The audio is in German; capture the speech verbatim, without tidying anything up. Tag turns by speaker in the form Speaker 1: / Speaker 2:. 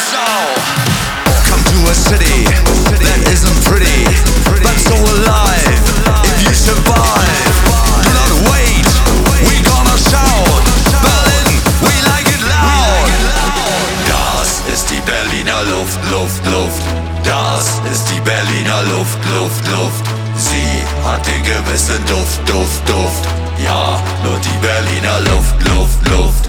Speaker 1: Come to a city that isn't pretty, but so alive if you survive. Do not wait, we gonna shout. Berlin, we like it loud. Das ist die Berliner Luft, Luft, Luft. Das ist die Berliner Luft, Luft, Luft. Sie hat den gewissen Duft, Duft, Duft. Ja, nur die Berliner Luft, Luft, Luft.